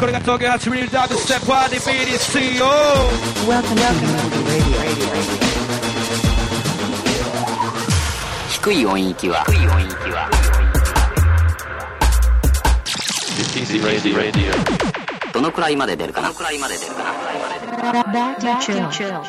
これが東京8ミリダブステップパーティー BDC を Welcome to radio. 低い音域はどのくらいまで出るかな。 Back to chill.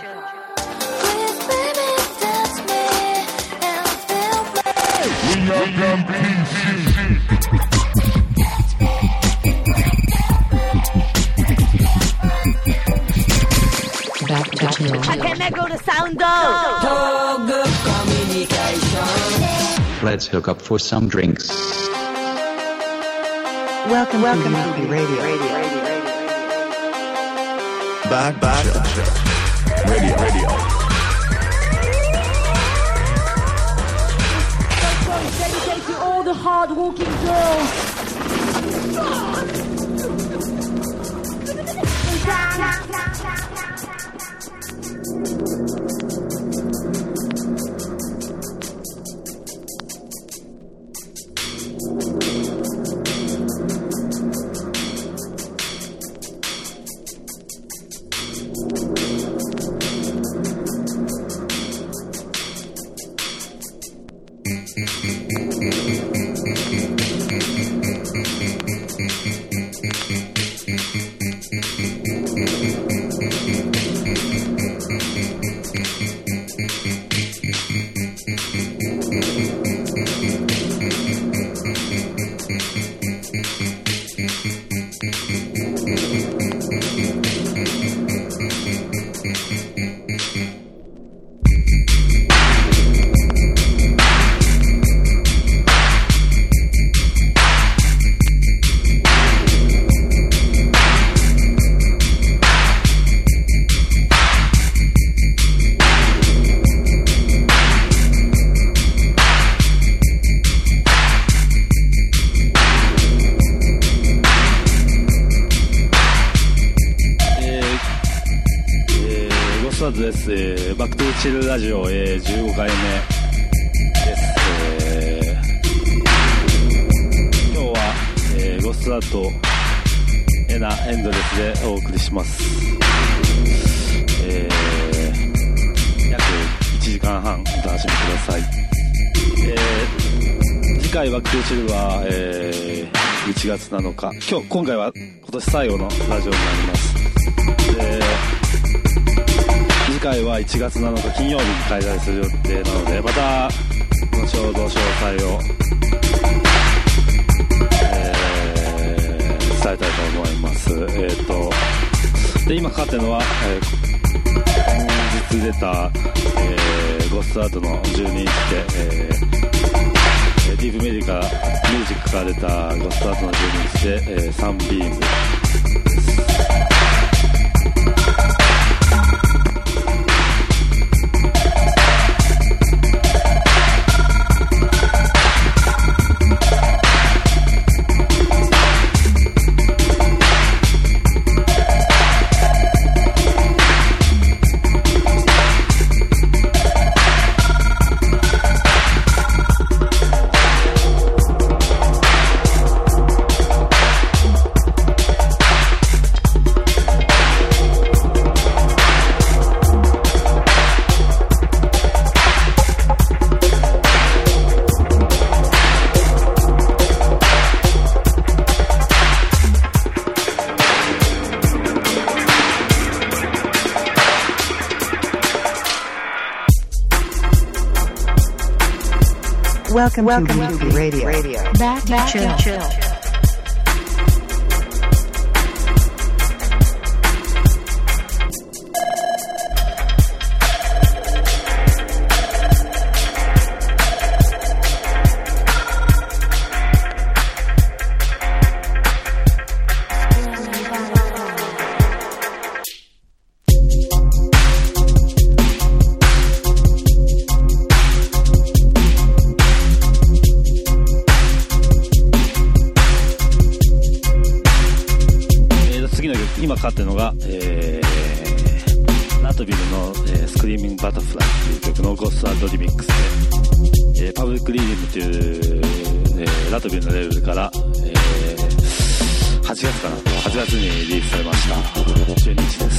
Back to chill. Let's hook up for some drinks. Welcome to radio. Back Radio. Dedicate to all the hard-working girls. バックトゥーチルラジオ、15回目です、今日は、ゴストアートエナエンドレスでお送りします、約1時間半お楽しみください、次回バックトゥーチルは、1月7日今回は今年最後のラジオになります。次回は1月7日金曜日に開催する予定なので、また後ほど詳細を、伝えたいと思います。で今かかってるのは、今日出た、ゴストアートの12日で、ディープミュージックから出たゴストアートの12日で、サンビームです。 Welcome to radio. Back to chill. 今かかってるのが、ラトビルの、スクリーミングバタフライという曲のゴストアートリミックスで、パブリックリーディングという、ラトビルのレーベルから、8 8月かな、8月にリリースされました12日です。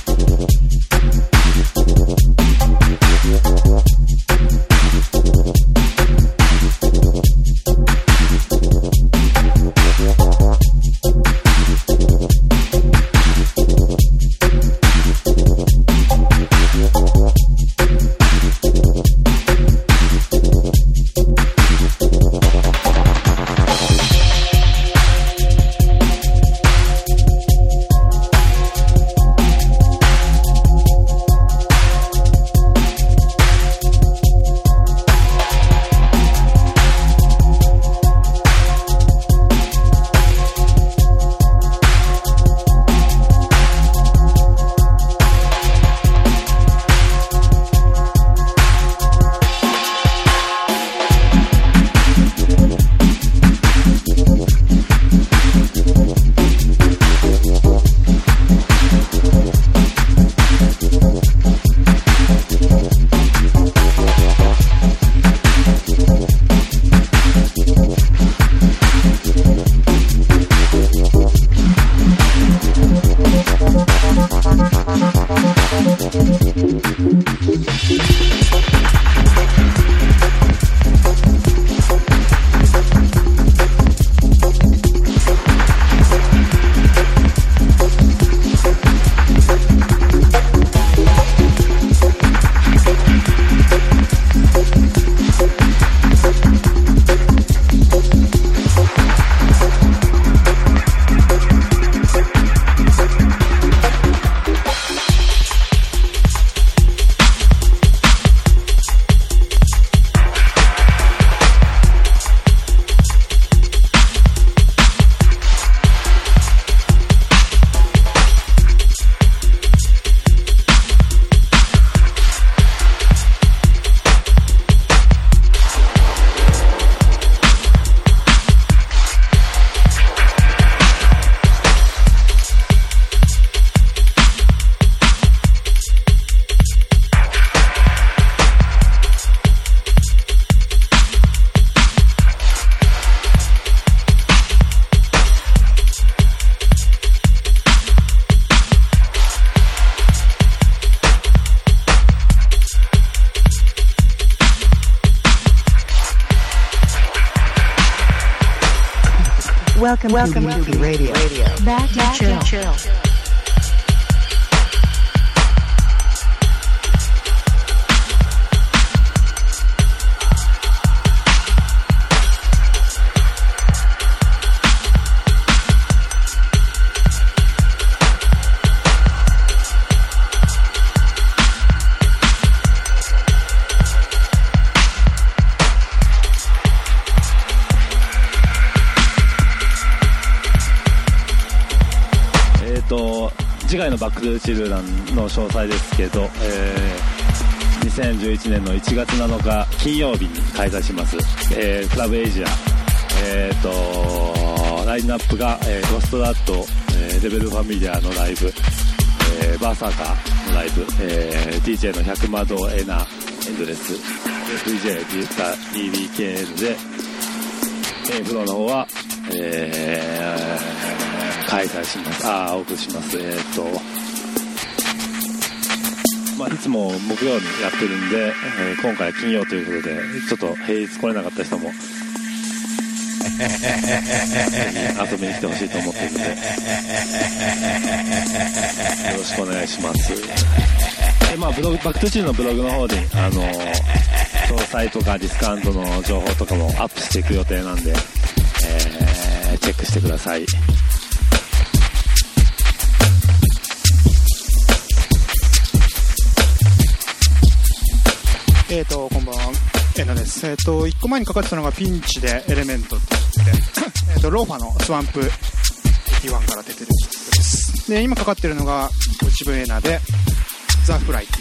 Welcome to Yuki Radio. Back to chill. 次回のバックトゥチルドランの詳細ですけど、2011年の1月7日金曜日に開催します、クラブエイジア、ラインナップが、ゴストラット、レベルファミリアのライブ、バーサーカーのライブ、DJ の百魔堂エナエンドレス FJ ディータ EBKN で、フローの方は、開催します。お送りします。いつも木曜にやってるんで、今回は金曜ということで、ちょっと平日来れなかった人も遊びに来てほしいと思ってるので、よろしくお願いします。バックトゥチルのブログの方に詳細とかディスカウントの情報とかもアップしていく予定なんで、チェックしてください。 こんばんは、エナです。1個前にかかってたのがピンチでエレメントって言ってローファのスワンプ81から出てる曲です。で、今かかってるのが自分エナでザ・フライ。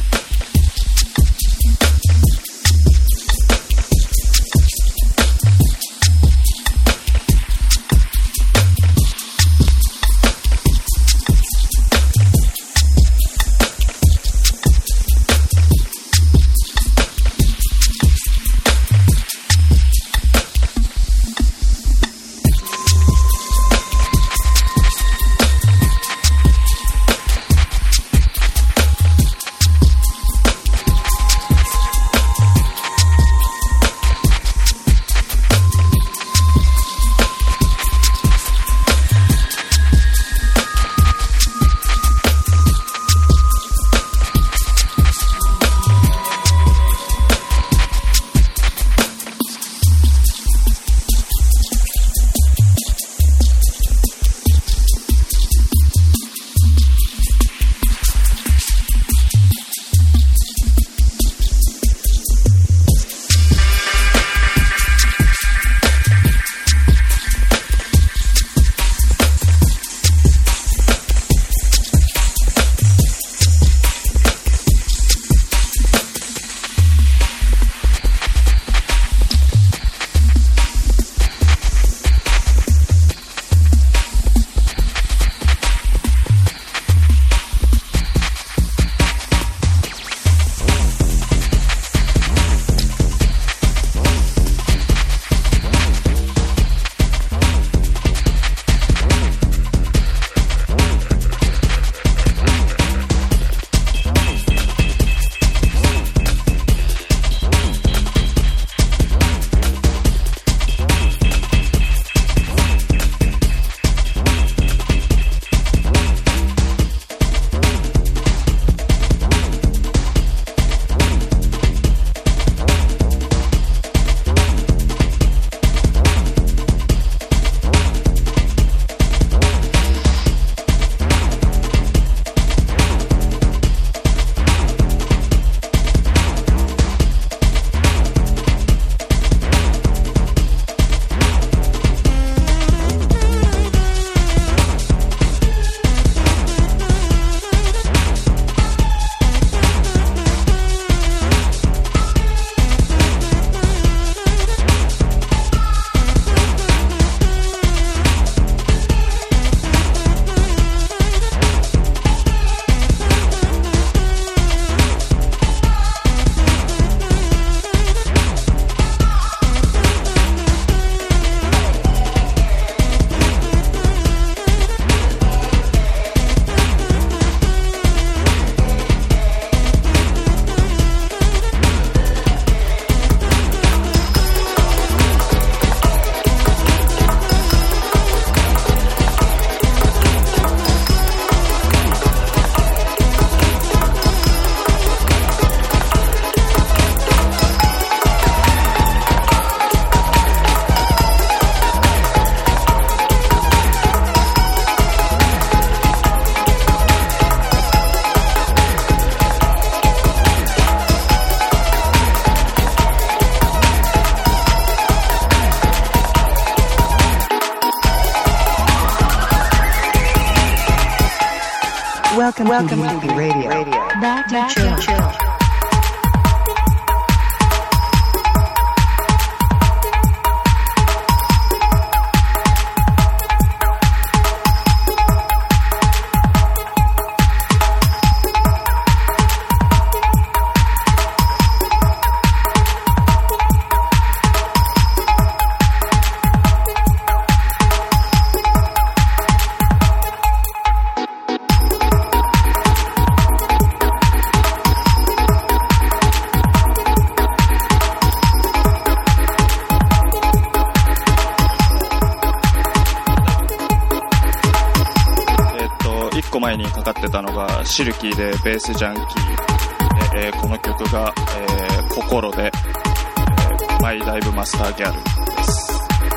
Welcome to Yuki Radio. Back to chill. 前にかかってたのがシルキーでベースジャンキーで、この曲が、心で、マイダイブマスターギャルです。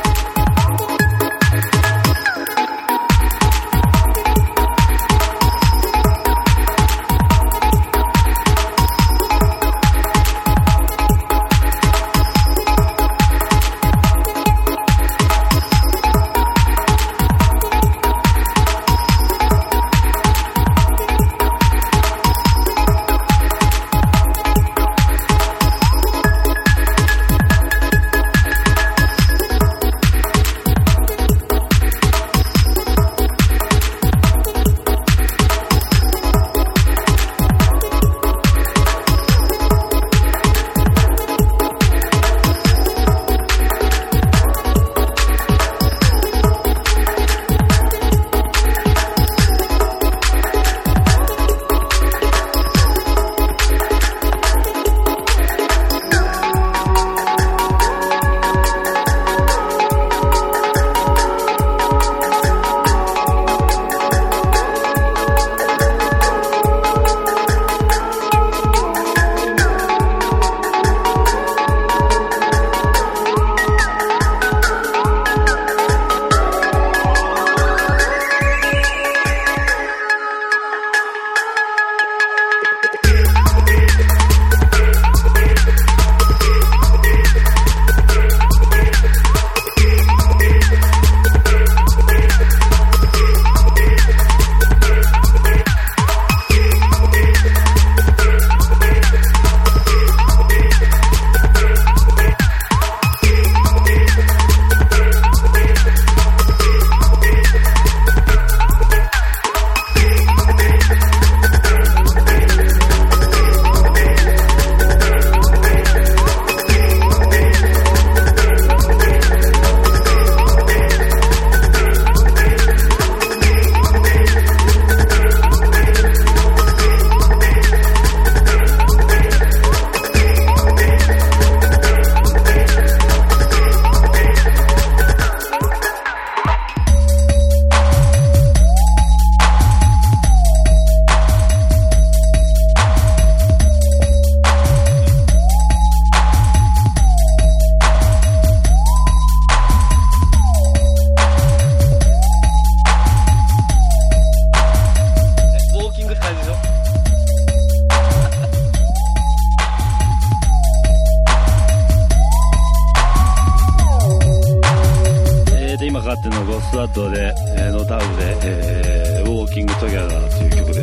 今かかってるのゴストラットで、ノタウで、ウォーキングトギャザーという曲です。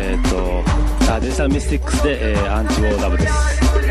デジタルミスティックスで、アンチウォーラブです。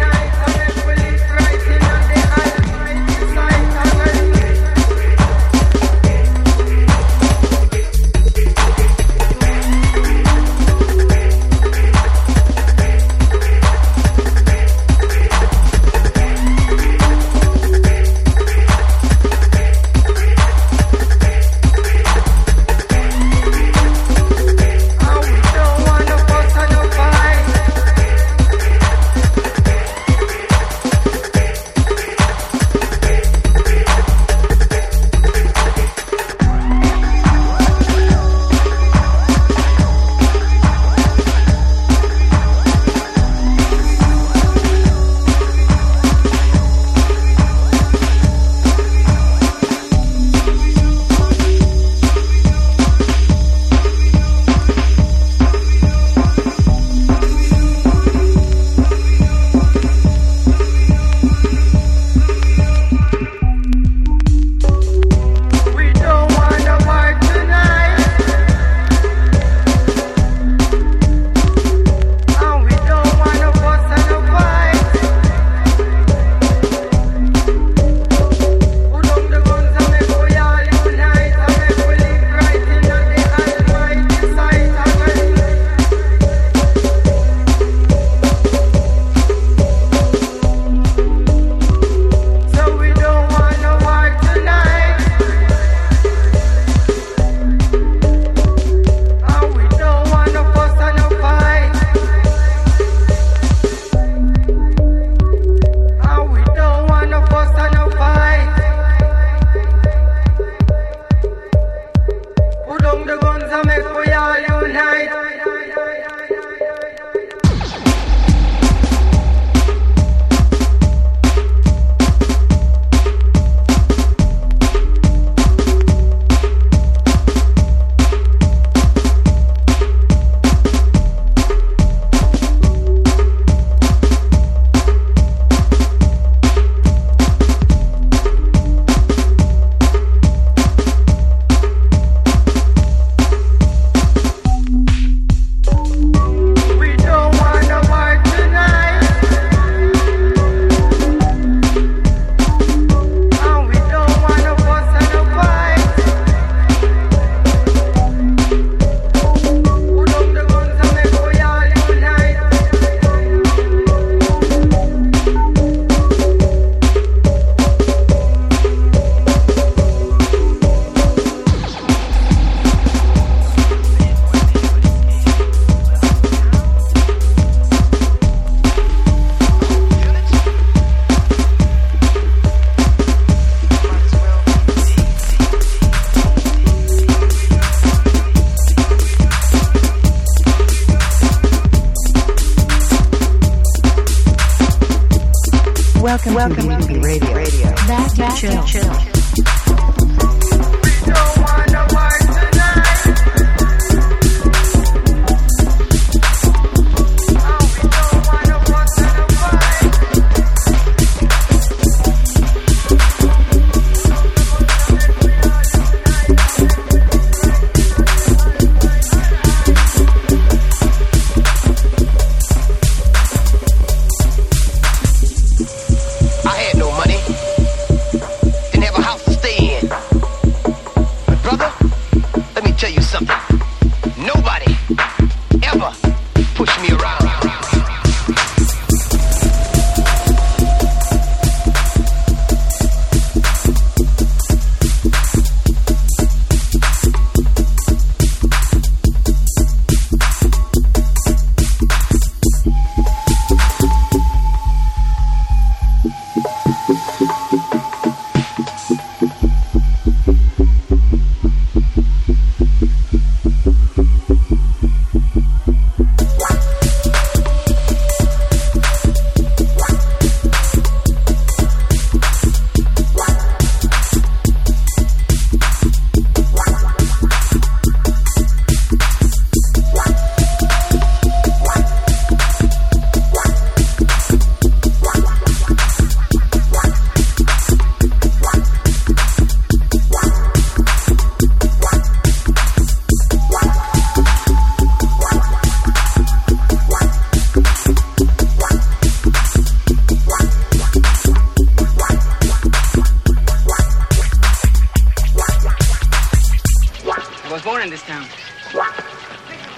Welcome to UB Radio. Back to chill.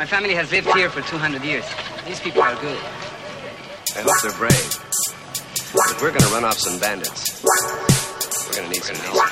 family has lived here for 200 years. These people are good. I hope they're brave. But we're gonna run off some bandits. We're gonna need some help.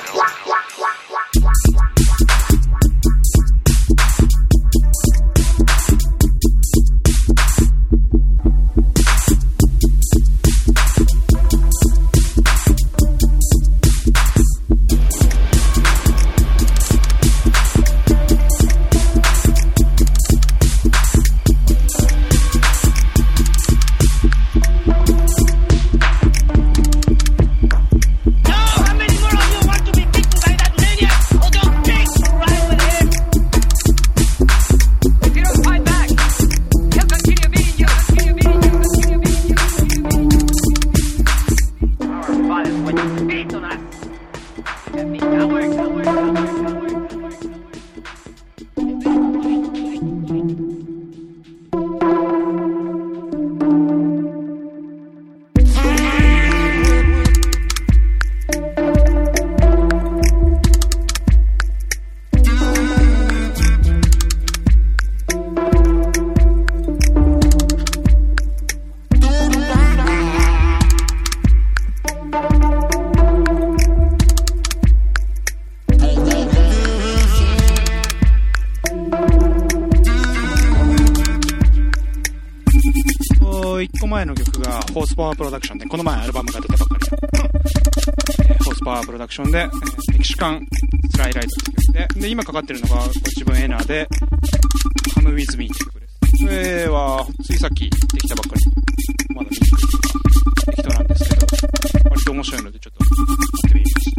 ホースパワープロダクションで、この前アルバムが出たばっかりのホースパワープロダクションで、メキシカンスライライトって曲で、今かかってるのが自分エナーで Come With Me って曲です。これはついさっきできたばっかり、まだミックスが適当なんですけど、割と面白いのでちょっとやってみました。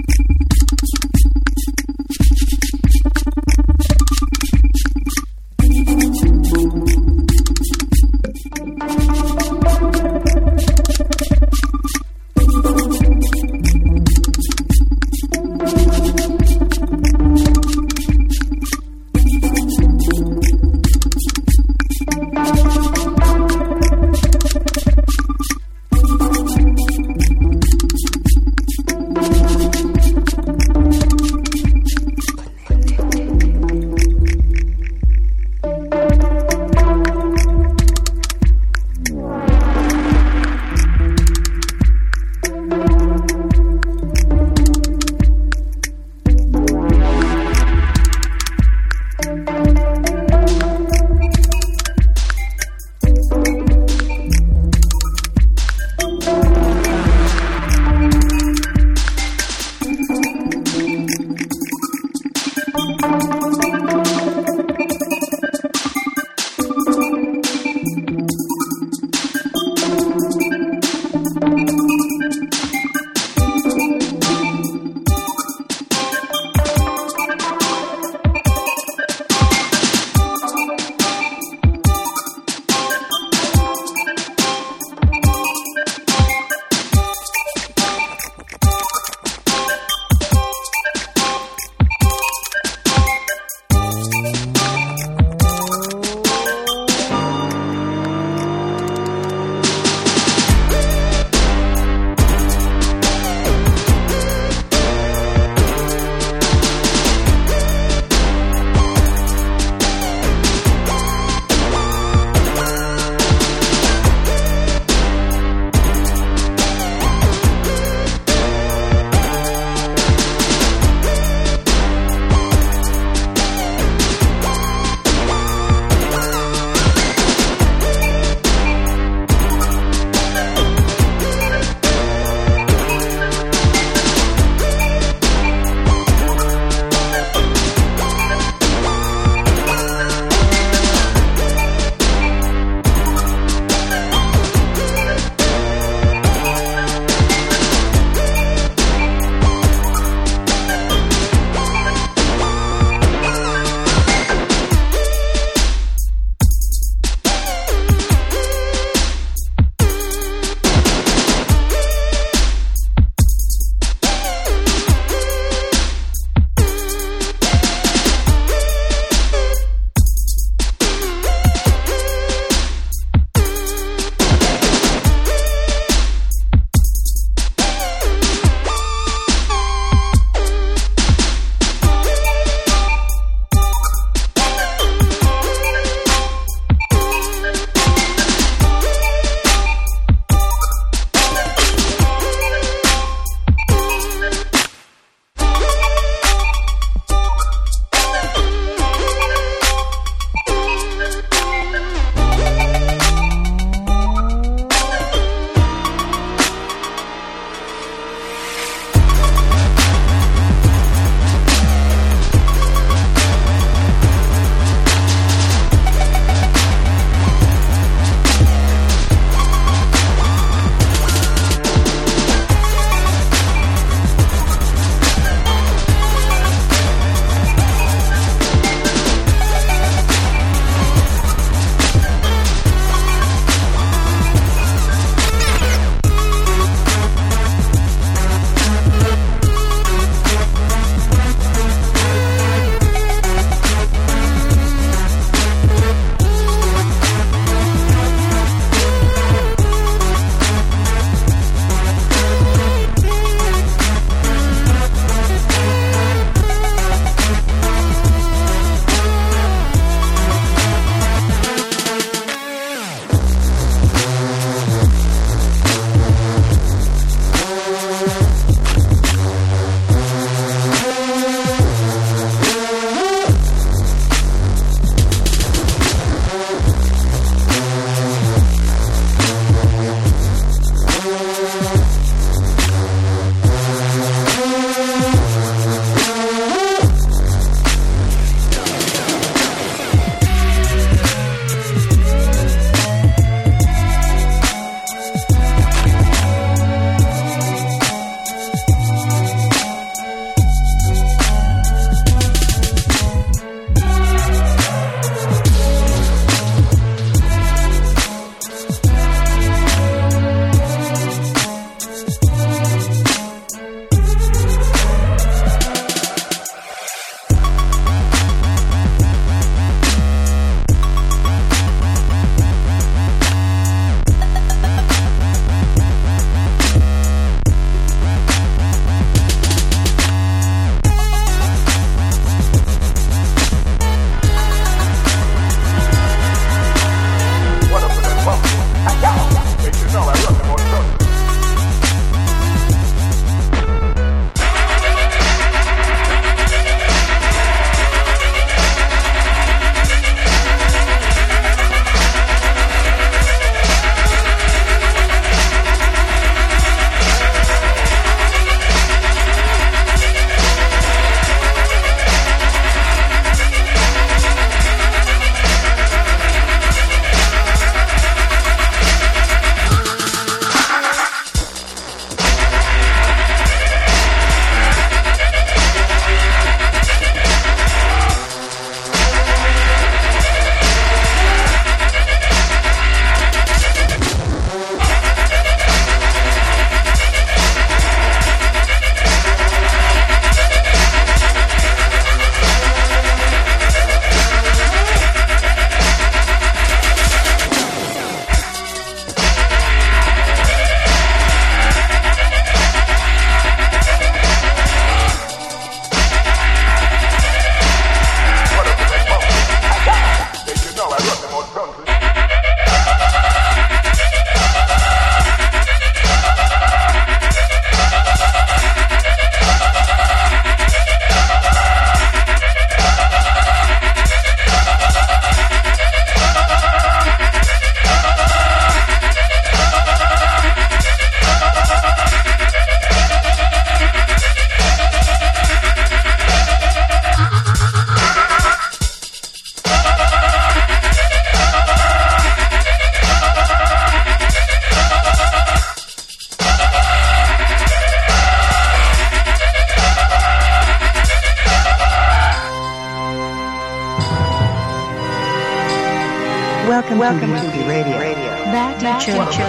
Welcome to the radio. Back to Churchill.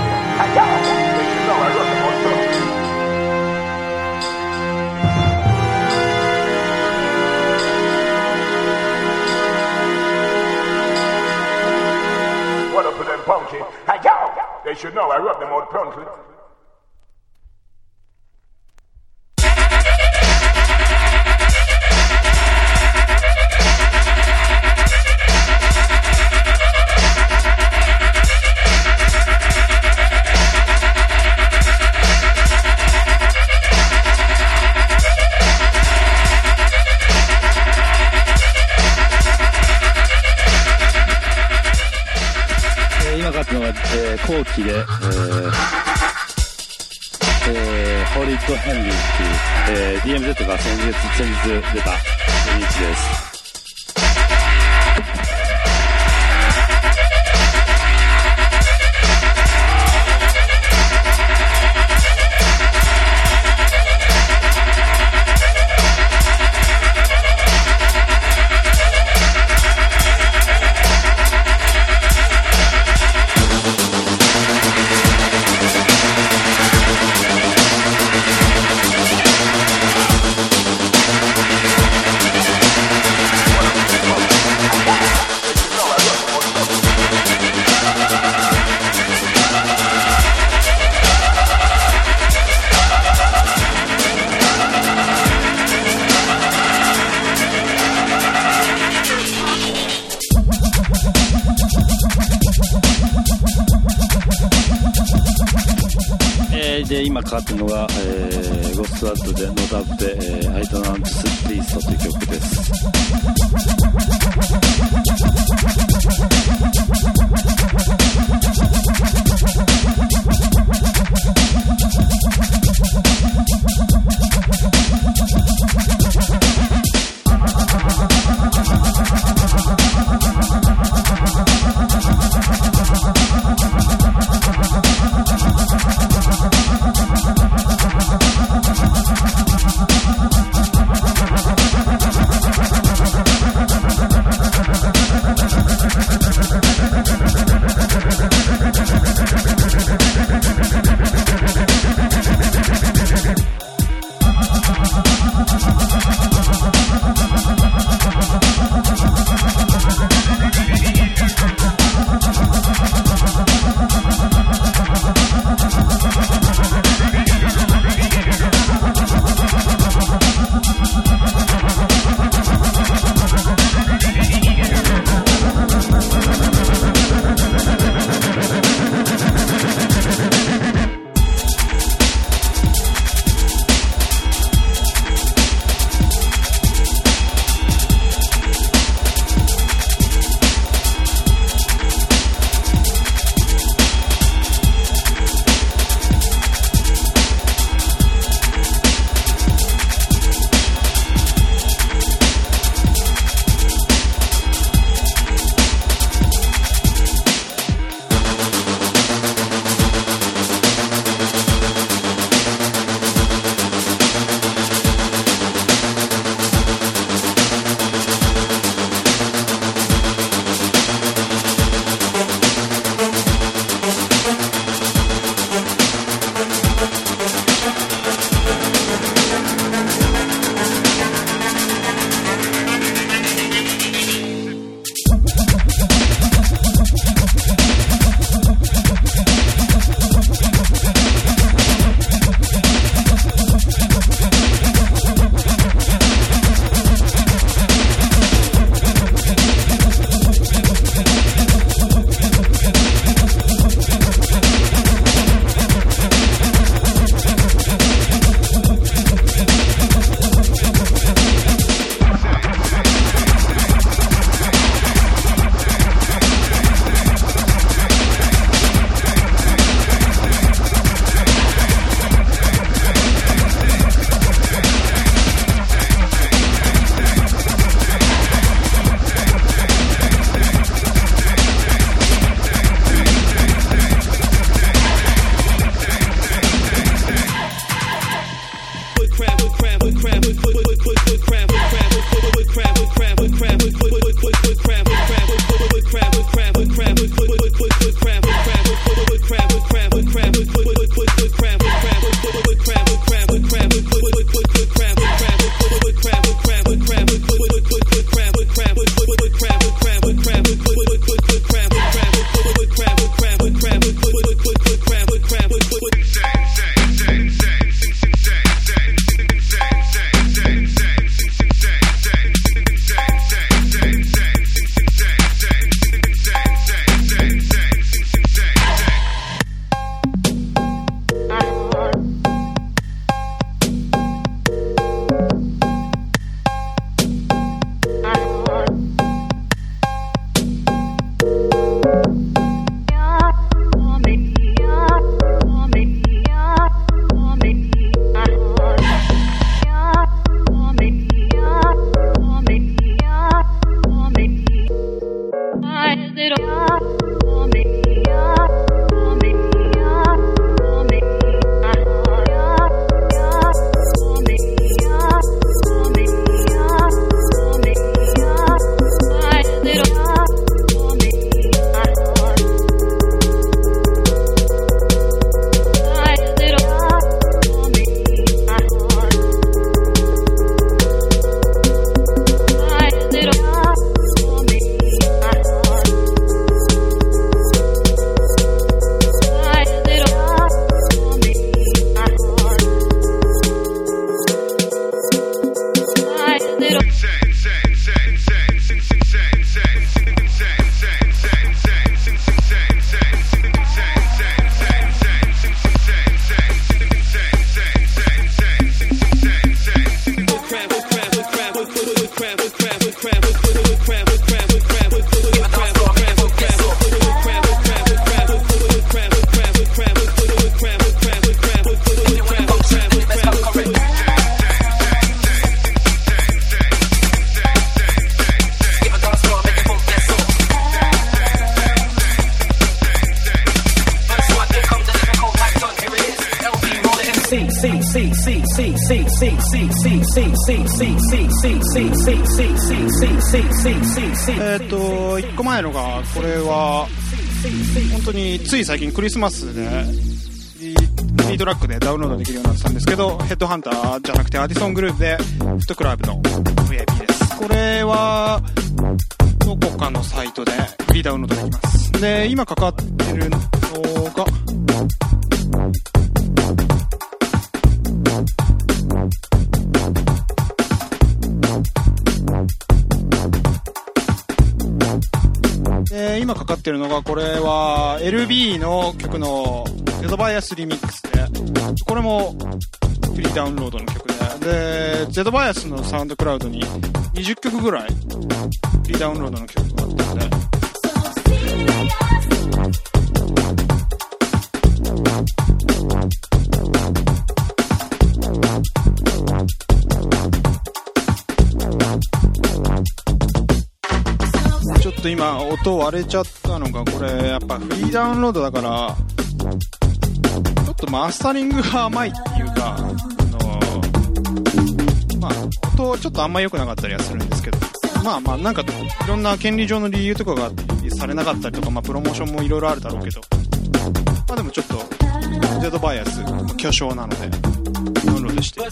What up with them punky? Hey, yo! They should know I rub them out promptly. 後期で、ホリッド・ヘンリーっていう、DMZ が先日出たリリースです。で今かかってるのが、ゴストラッドでノーダブで、アイトナンプスプリーストという曲です。 1個前のがこれは本当につい最近クリスマスでフリートラックでダウンロードできるようになってたんですけど、ヘッドハンターじゃなくてアディソングループでフットクラブの VIP です。これはどこかのサイトでフリーダウンロードできます。で、今かかってるのが今かかってるのが、これは LB の曲のゼドバイアスリミックスで、これもフリーダウンロードの曲で、ゼドバイアスのサウンドクラウドに20曲ぐらいフリーダウンロードの曲があったので、ちょっと今音割れちゃったのが、これやっぱフリーダウンロードだからちょっとマスタリングが甘いっていうか、音ちょっとあんま良くなかったりはするんですけど、なんかいろんな権利上の理由とかがされなかったりとか、プロモーションもいろいろあるだろうけど、でもちょっとゼドバイアス巨匠なのでダウンロードして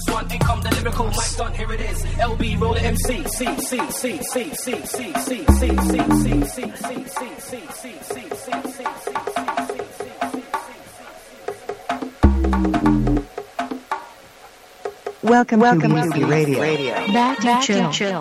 Welcome to Whiskey Radio. Back to chill.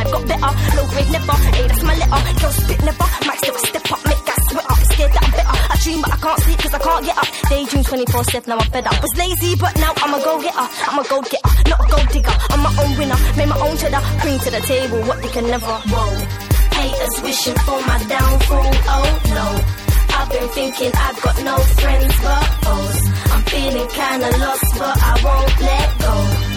I've got better, low grade never, don't spit never, might still step up, make that sweat up, scared that I'm better, 24/7, now I'm fed up. Was lazy, but now I'm a go-getter. I'm a go-getter, not a gold digger. I'm my own winner, made my own cheddar. Bring to the table what they can never. Whoa, haters wishing for my downfall. Oh no, I've been thinking I've got no friends but foes. I'm feeling kinda lost, but I won't let go.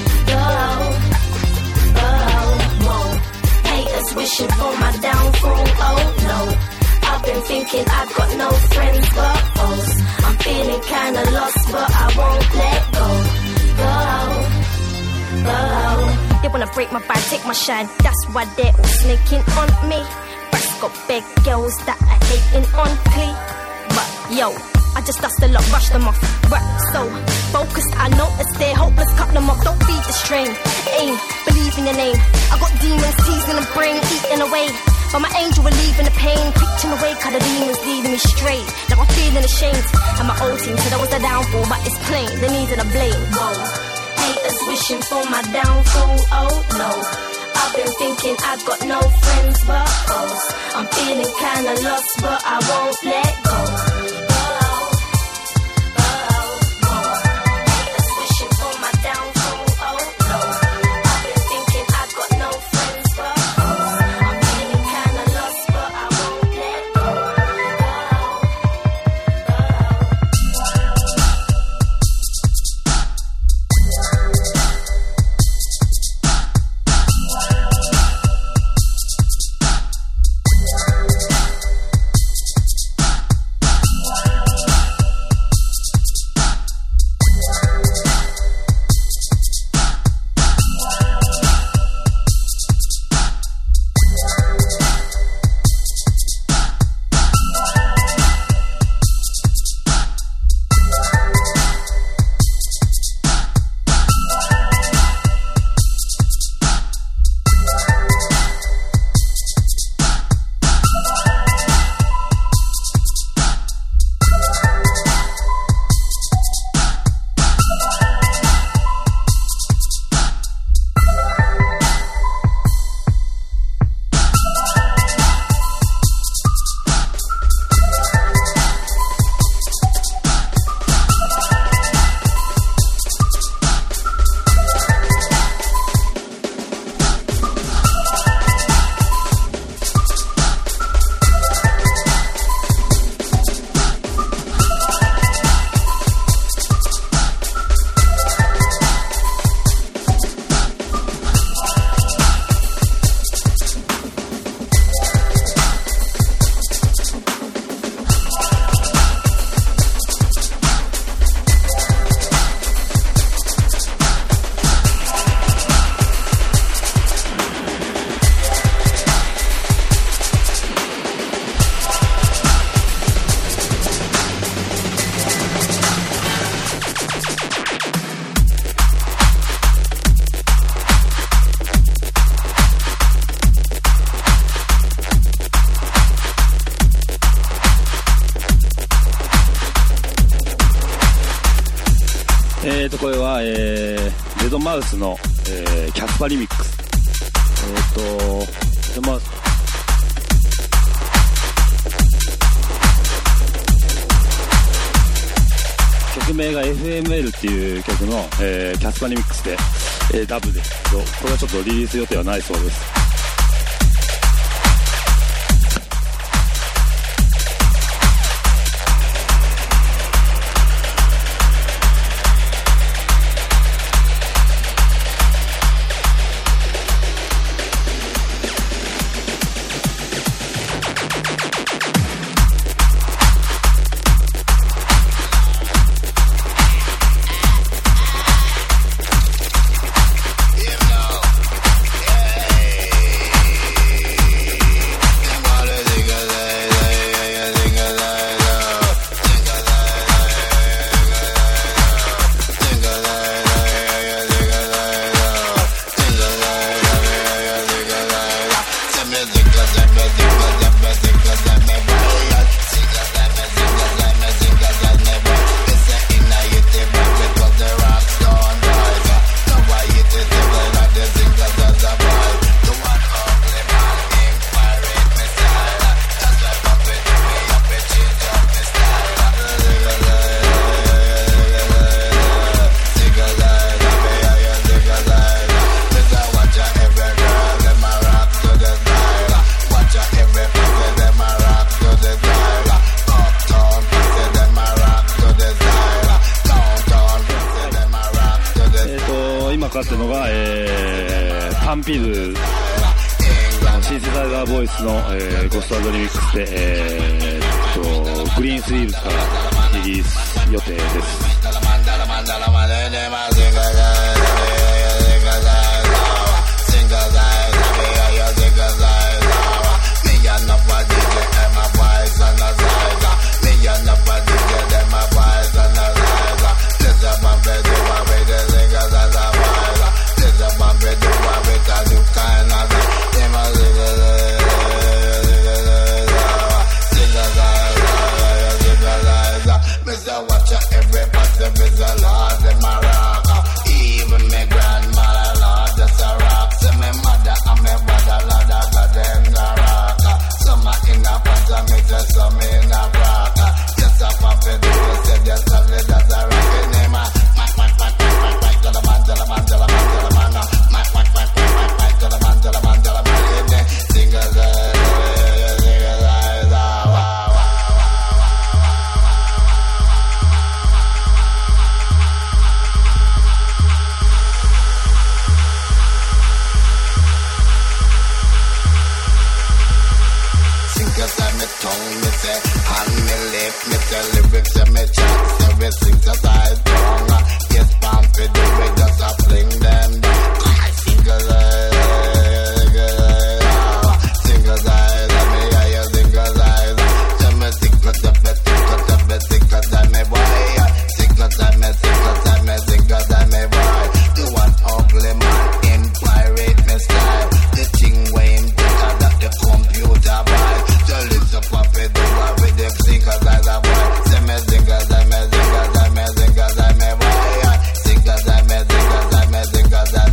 Whoa, haters wishing for my downfall. Oh no, I've been thinking I've got no friends but foes. I'm feeling kinda lost, but I won't let go. They wanna break my vibe, take my shine. That's why they're all snaking on me. First got big girls that are hating on me. But yo, I just dust a lot, brush them off. Work so focused, I notice they're hopeless. Cut them off, don't feed the strain. Aim, believe in your name. I got demons teasing the brain, eating away. But my angel relieving the pain, preaching away, cause the demons leading me straight. Now I'm feeling ashamed. And my old team said I was a downfall, but it's plain, they needed a blame. Whoa, haters wishing for my downfall. Oh no, I've been thinking I've got no friends but foes. I'm feeling kinda lost, but I won't let go. これは、レドマウスの、キャスパリミックス。レドマウス曲名が FML っていう曲の、キャスパリミックスで、ダブですけど、これはちょっとリリース予定はないそうです。 ンピールシンセサイザーボイスの、ゴストアドリミックスで、グリーンスイーブスからリリース予定です。 Zinga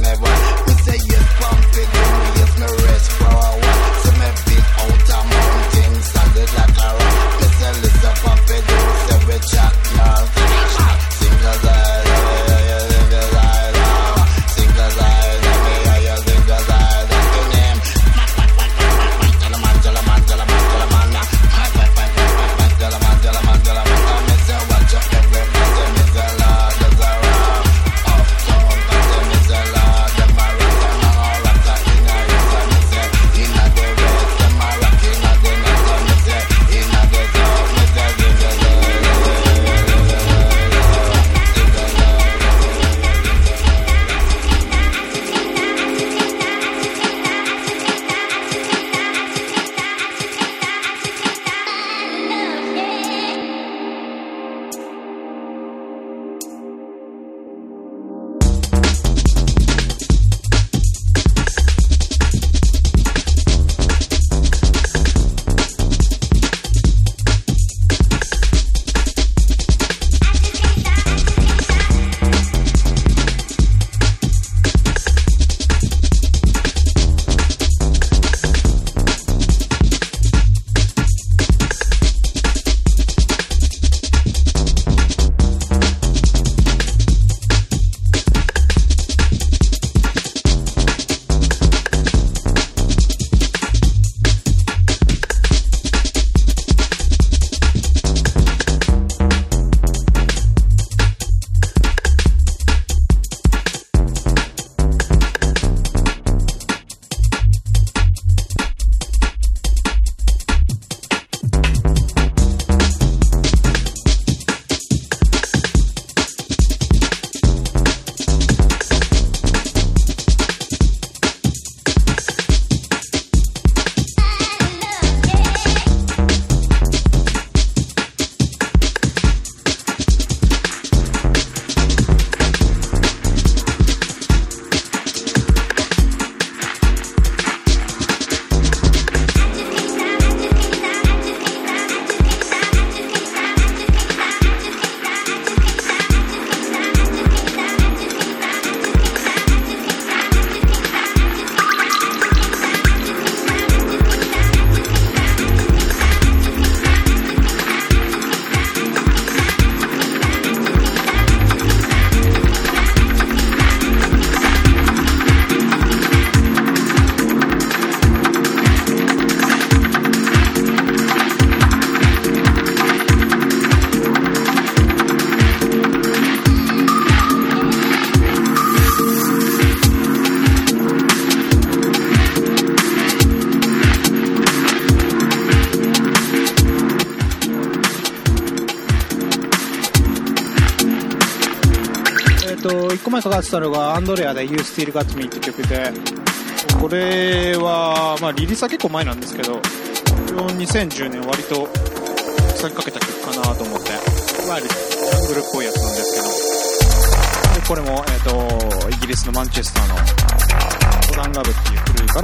1個前かかってたのがアンドレアで You Still Got Me って曲で、これは、まあ、リリースは結構前なんですけど、2010年割と先かけた曲かなと思って、いわゆるジャングルっぽいやつなんですけど、でこれも、イギリスのマンチェスターのモダンラブっていう古いから、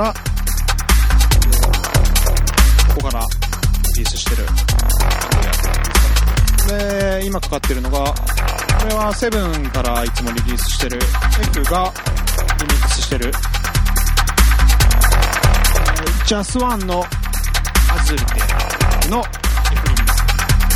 ここからリリースしてるで、今かかってるのが、これはセブンからいつもリリースしてる F がリミックスしてるジャスワンのアズルテの F リミックス。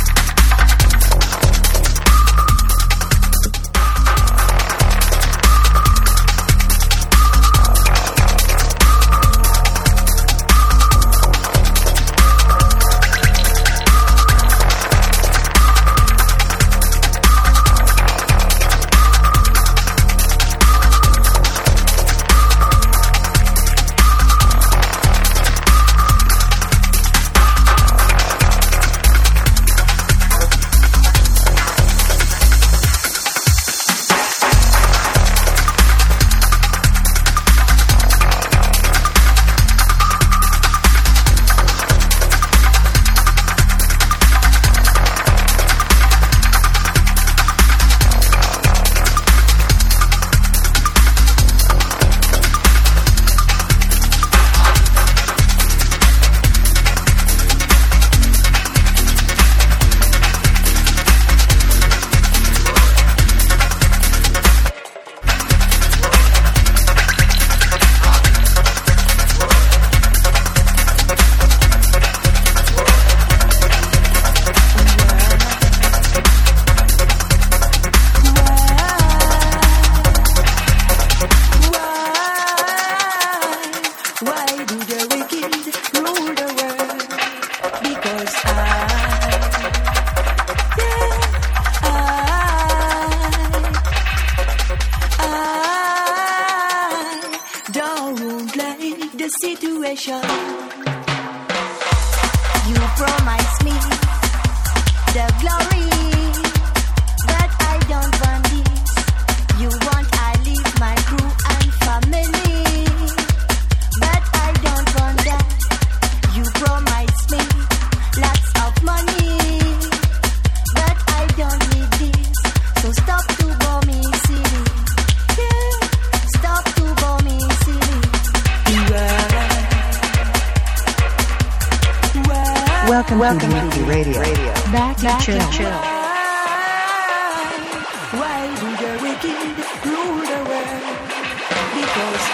Welcome to Weekly Radio. Back to chill. Why do the wicked rule the world? Because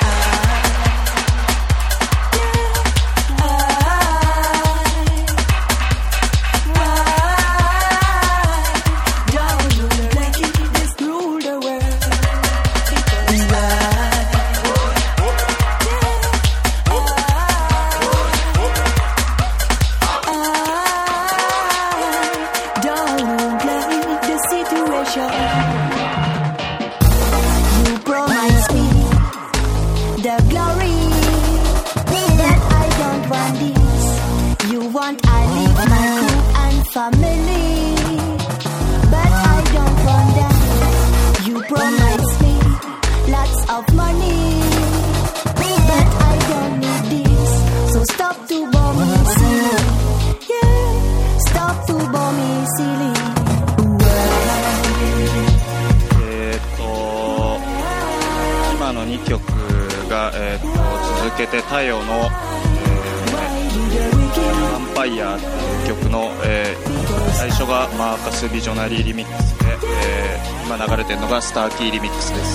太陽の、ヴァンパイアっていう曲の、最初がマーカス・ビジョナリーリミックスで、今流れてるのがスターキーリミックスです。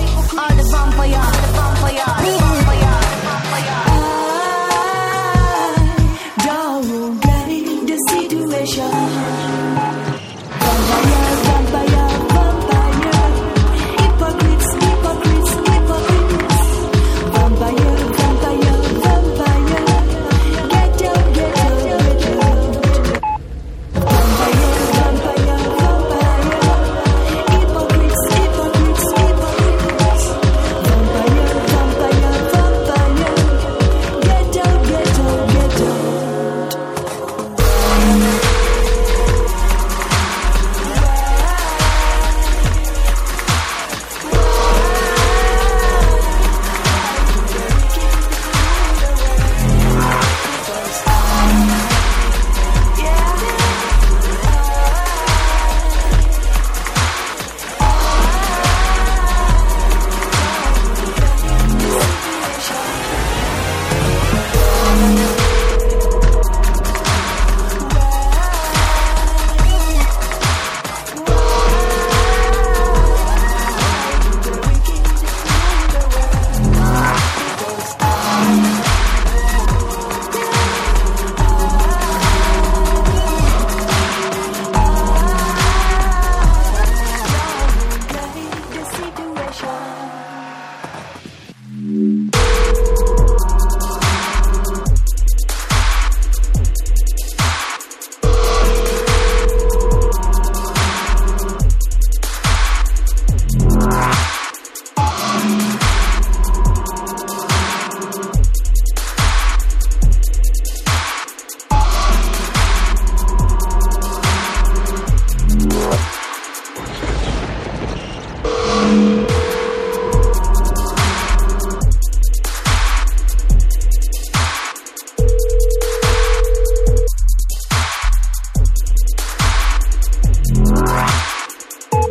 Vampire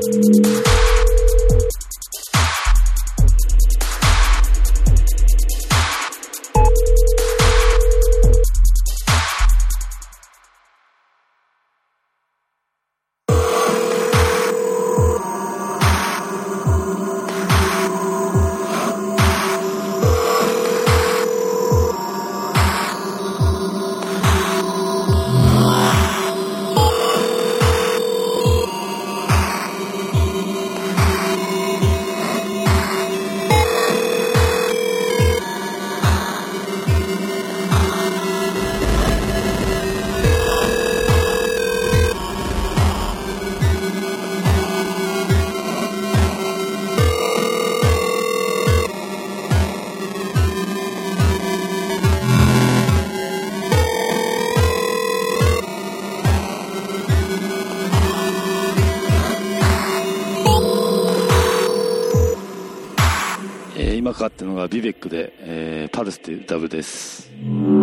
今かかってるのがビベックで、パルスというダブです。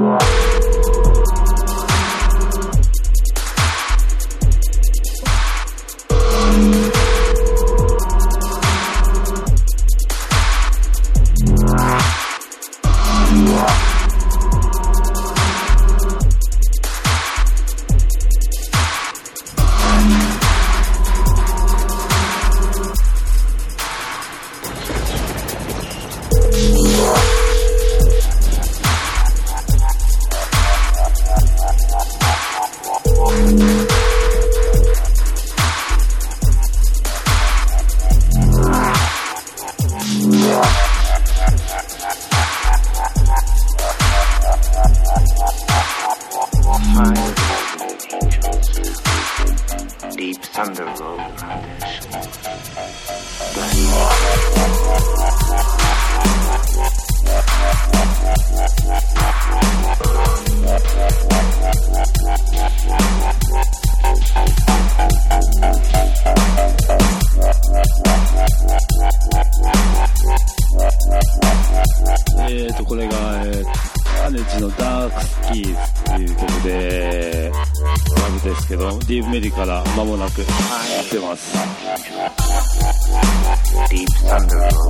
Deep thunder rolled around これが、アネジのダークスキーズっていう曲でラブですけど、ディープメディから間もなく出ます。 Deep thunder rolled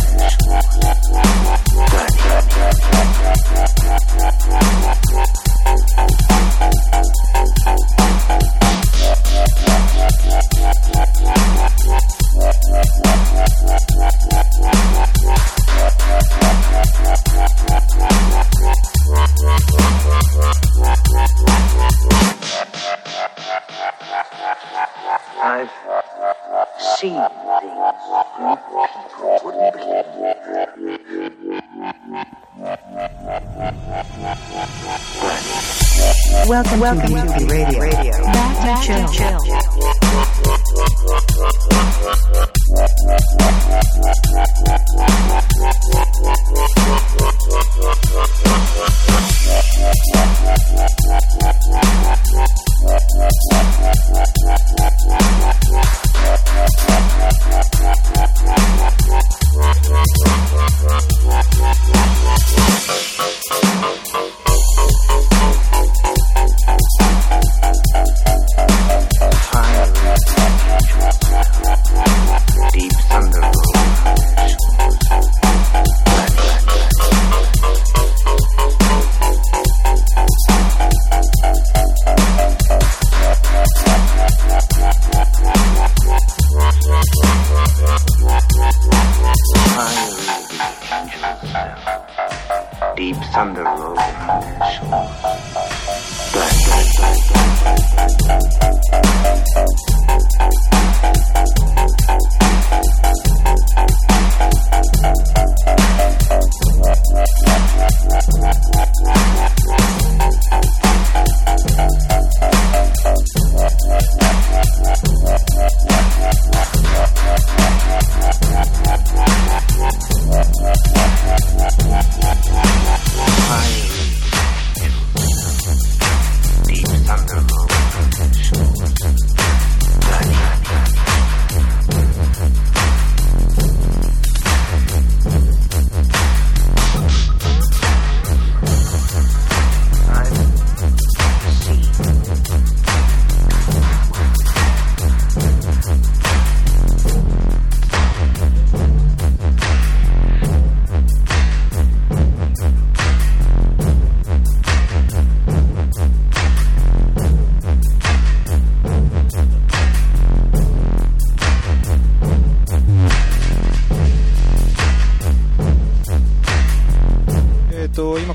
I've seen things you people wouldn't believe. Welcome to Radio. Back to chill. Time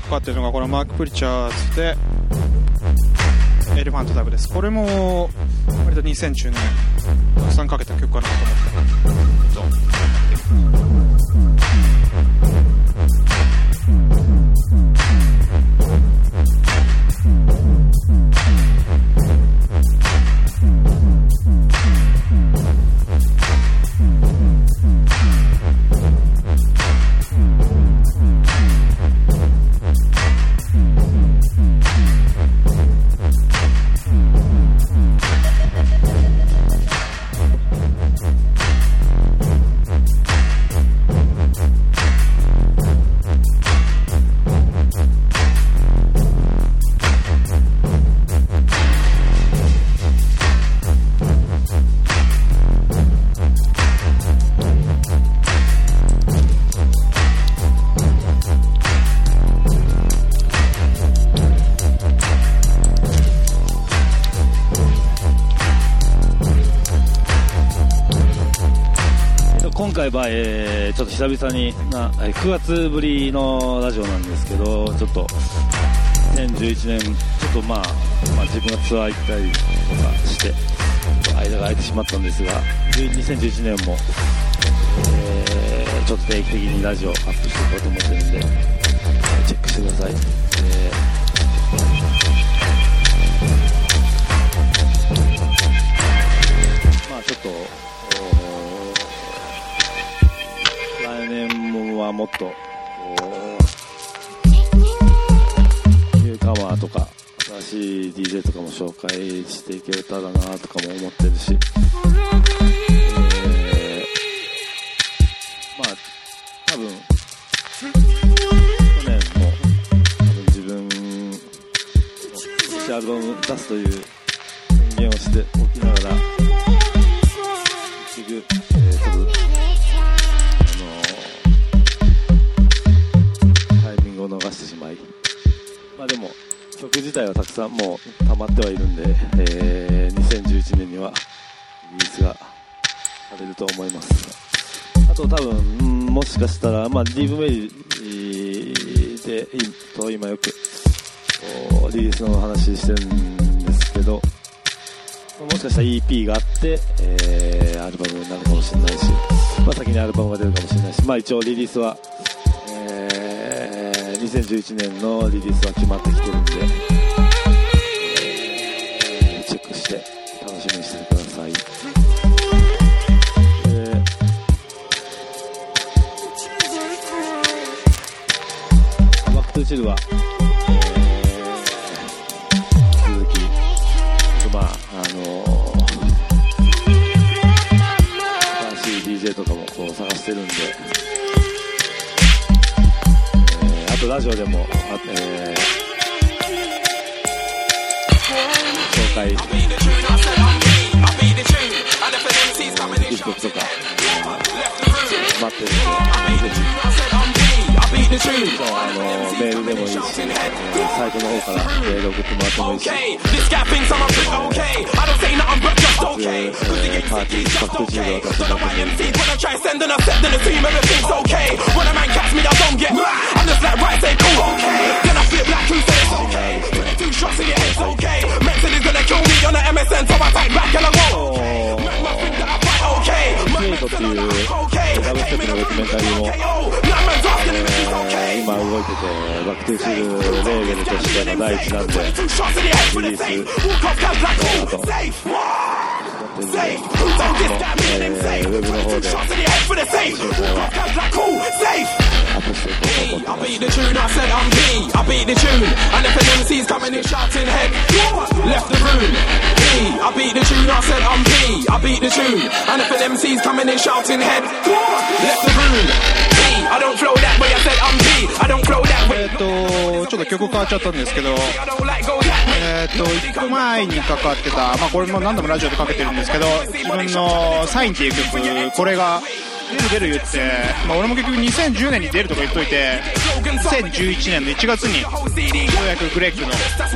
かかってるのがこのマーク・プリチャーズでエレファントダブです。これも割と2010年たくさんかけた曲かなと思って。 今回は、ちょっと久々に9月ぶりのラジオなんですけど、ちょっと2011年ちょっとまあ自分がツアー行ったりとかして間が空いてしまったんですが、2011年も、ちょっと定期的にラジオアップしていこうと思ってるんで、チェックしてください。まあちょっと来年はもっとニューカマーとか新しい DJ とかも紹介していけたらなとかも思ってるし、まあ多分去年も多分自分今年アルバム出すという宣言をしておきながら結局ちょっとタイミングを逃してしまい、まあでも曲自体はたくさんもう溜まってはいるんで、2011年にはリリースがされると思います。あと多分もしかしたら、まあ、ディーブメリーでと今よくリリースの話してるんですけど、もしかしたら EP があって、アルバムになるかもしれないし、まあ、先にアルバムが出るかもしれないし、まあ、一応リリースは、2011年のリリースは決まってきてるんで、チェックして楽しみにしててください。バックトゥーチルは、続きまあ新しい DJ とかもこう探してるんで、あとラジオでも紹介いい曲とか待ってるんで、ぜひメールでもいいし、サイトの方からメール送ってもらってもいいし、パーティーバックトゥーチルで渡してもらってもいいし、っていうダブステップのドキュメンタリーも、今動いてて、バックトゥーチルレーベルとしての第一弾でリリースの後ウェブの方で詳細はアップしていこうと思ってます。 ちょっと曲変わっちゃったんですけど、1個前にかかってた、まあこれも何度もラジオでかけてるんですけど、自分のサインっていう曲、これが出る言って、まあ俺も結局2010年に出るとか言っといて、2011年の1月にようやくグレッグの、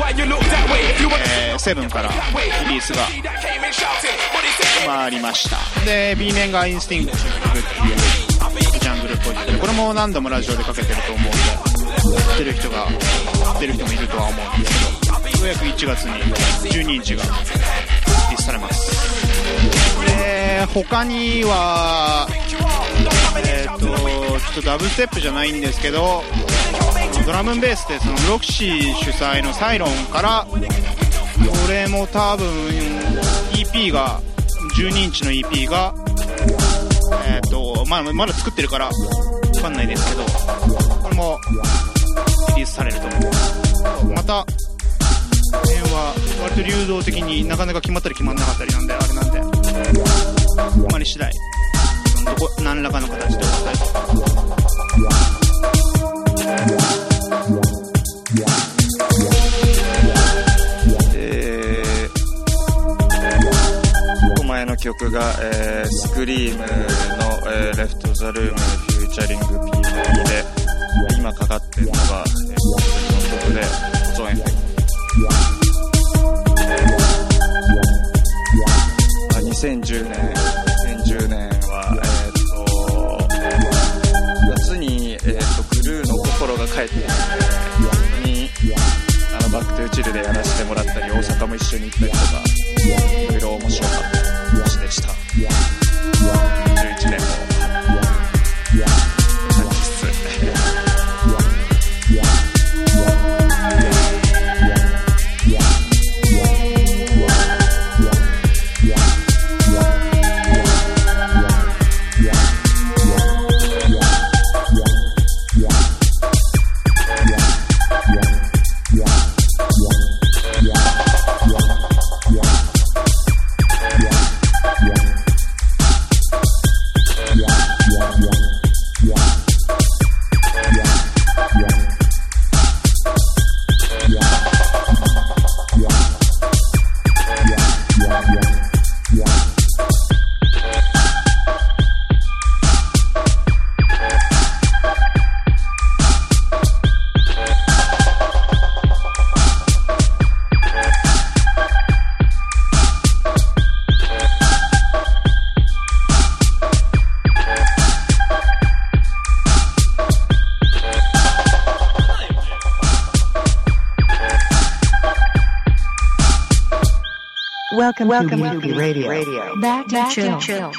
セブンからリリースが決まりました。で B 面がインスティンクトっていうジャングルっぽい、これも何度もラジオでかけてると思うんで、 知ってる人もいるとは思うんですけど、ようやく1月に12インチがリリースされます。で他にはちょっとダブステップじゃないんですけど、ドラムンベースでそのロクシー主催のサイロンから、これも多分 EP が12インチの EP がまだ作ってるから分かんないですけど、これもリリースされると思います。またこの辺は割と流動的になかなか決まったり決まんなかったりなんであれなんで、まり次第何らかの形でお伝えと。 前の曲が、スクリームの、レフトザルームフューチャリング PV で、今かかってるのが、この曲で保存エフェクト。2010年は、夏に、クルーの心が帰ってきて、本当にバックトゥーチルでやらせてもらったり、大阪も一緒に行ったりとか、いろいろ面白かった年でした。11年も Welcome to Yuki Radio. Back to chill.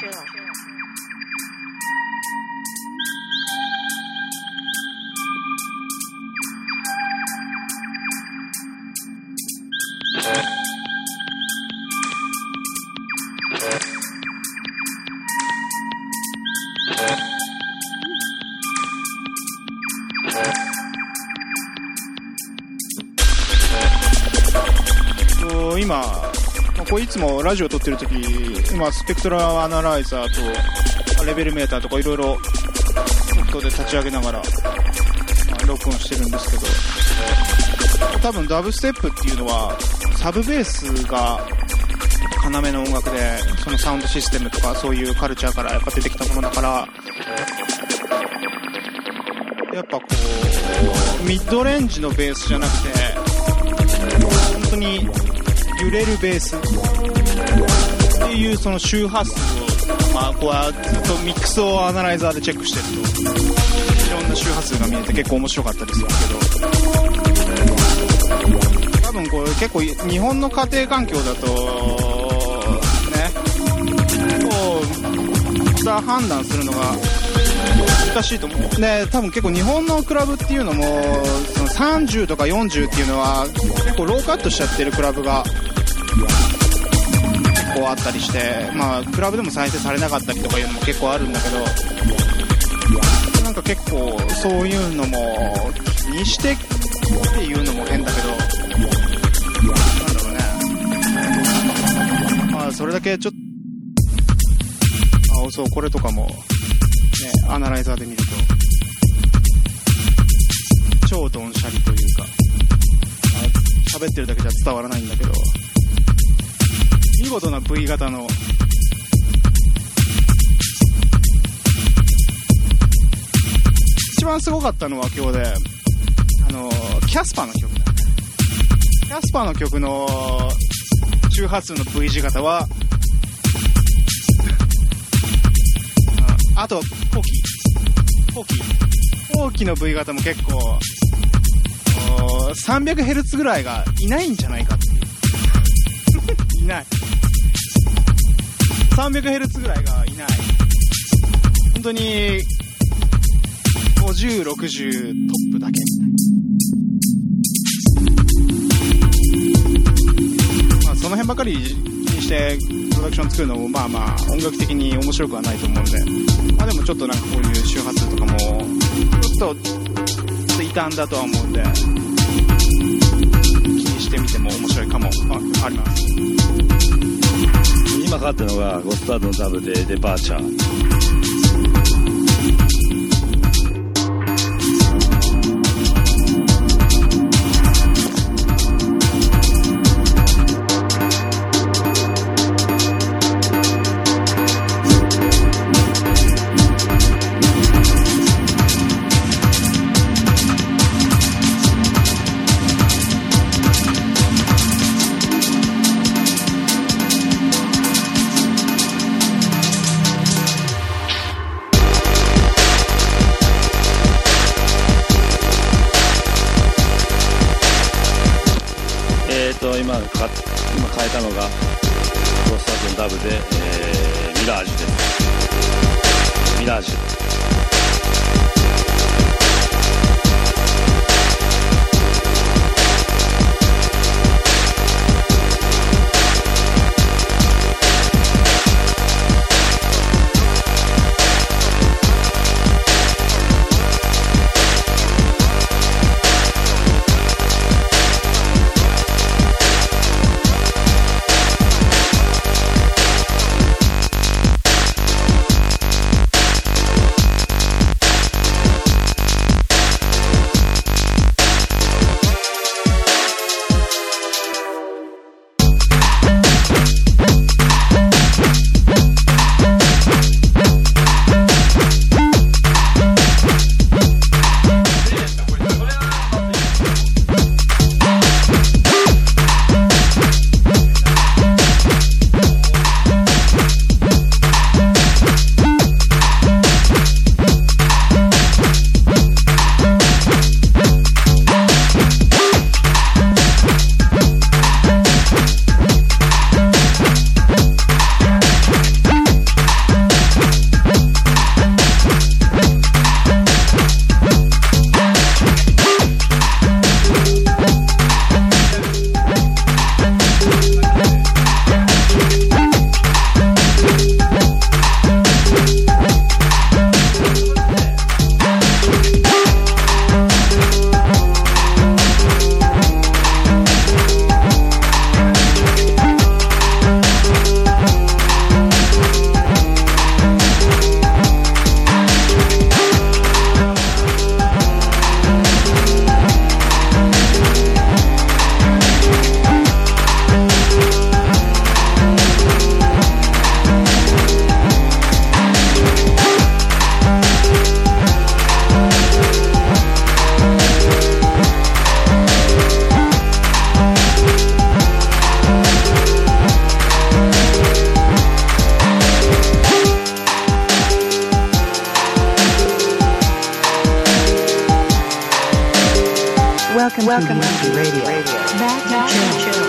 今これいつもラジオ撮ってる時、今スペクトラアナライザーとレベルメーターとかいろいろソフトで立ち上げながら、録音してるんですけど、多分ダブステップっていうのはサブベースが要の音楽で、そのサウンドシステムとかそういうカルチャーからやっぱ出てきたものだから、やっぱこうミッドレンジのベースじゃなくて本当に揺れるベースっていうその周波数を、こうやずっとミックスをアナライザーでチェックしてるといろんな周波数が見えて結構面白かったりするけど、多分これ結構日本の家庭環境だとね、こう判断するのが難しいと思うね。多分結構日本のクラブっていうのもその30とか40っていうのは結構ローカットしちゃってるクラブが結構あったりして、クラブでも再生されなかったりとかいうのも結構あるんだけど、なんか結構そういうのも気にしてっていうのも変だけど、なんだろうね、それだけちょっとそうこれとかもアナライザーで見ると超ドンシャリというか、喋ってるだけじゃ伝わらないんだけど、見事な V 型の一番すごかったのは今日でキャスパーの曲だね。キャスパーの曲の周波数の V 字型はあとポキ後期の V 型も結構300Hz ぐらいがいないんじゃないかっていない 300Hz ぐらいがいない。本当に50、60トップだけみたいな。まあその辺ばかり気にしてプロダクション作るのもまあまあ音楽的に面白くはないと思うんで、まあでもちょっとなんかこういう周波数とかもちょっと異端だとは思うんで、気にしてみても面白いかもあります。 今かかってるのがゴスタードのダブでデパーチャー。今変えたのがゴスタードのダブで、ミラージュです。ミラージュ。 Welcome to Radio. Back to chill.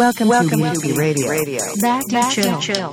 Welcome to Yuki Radio. Back to chill.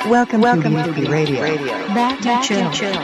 Welcome to Yuki Radio. Back to chill.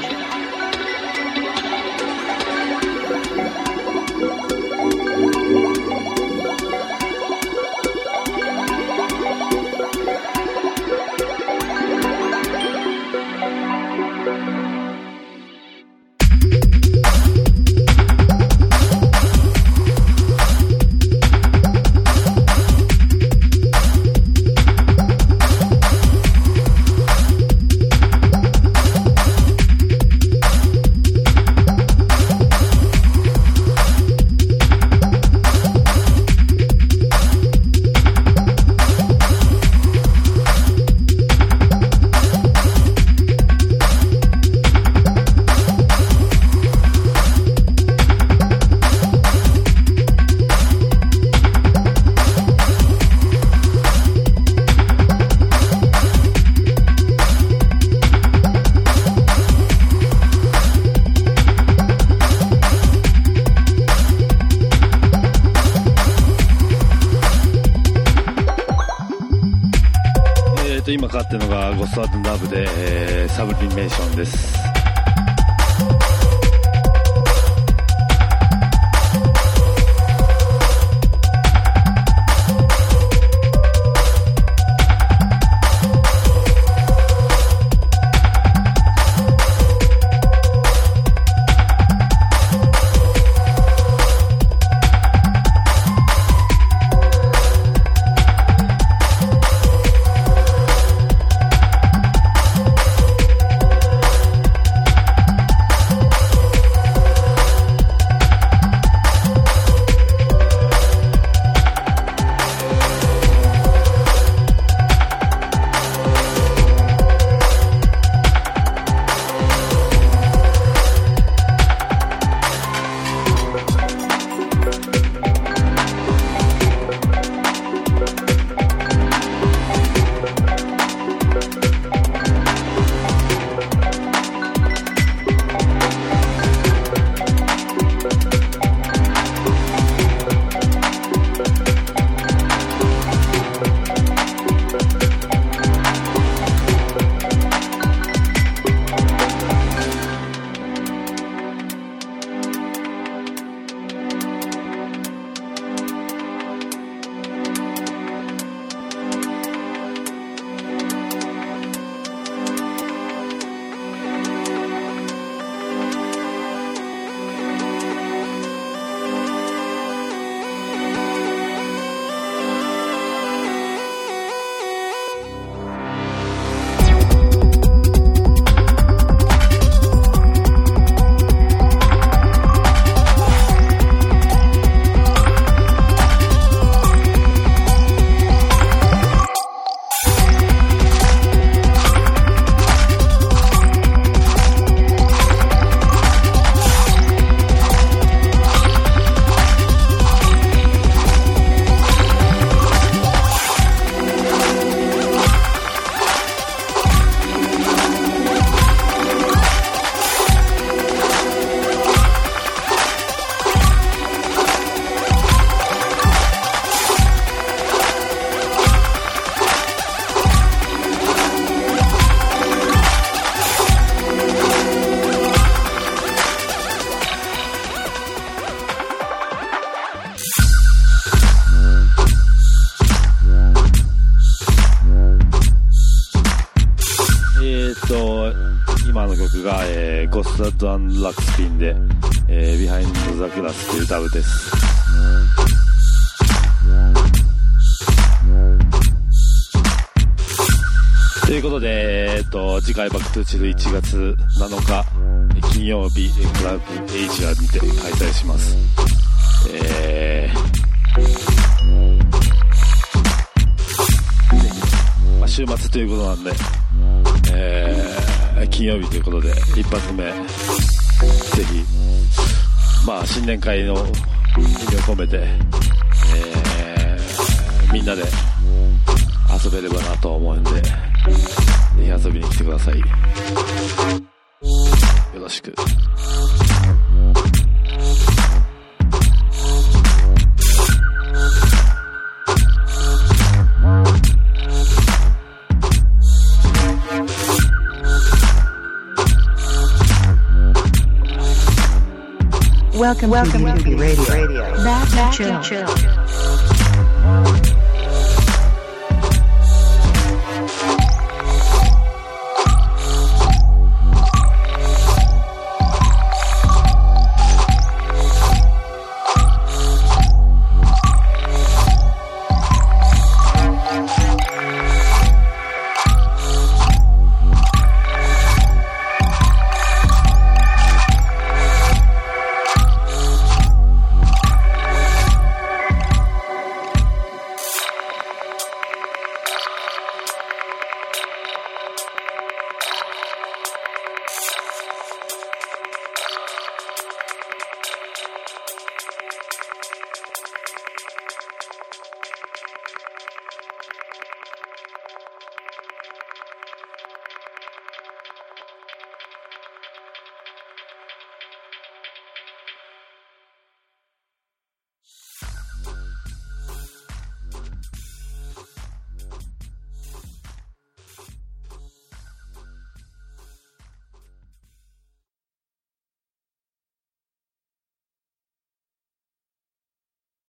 今かかってるのがゴスト&ラブで、サブリメーションです。今の曲が、ゴスト&ラクスピンで、ビハインド・ザ・グラスというダブです。ということで、次回バックトゥーチル1月7日金曜日クラブエイジアにて開催します。週末ということなんで、金曜日ということで一発目ぜひ、新年会の意味を込めて、みんなで遊べればなと思うんで、ぜひ遊びに来てください。よろしく。 Welcome to UB Radio. Back to chill.